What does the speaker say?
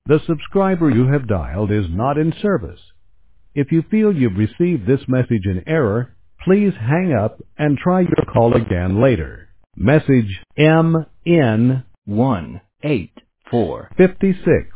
The subscriber you have dialed is not in service. If you feel you've received this message in error, please hang up and try your call again later. Message MN18456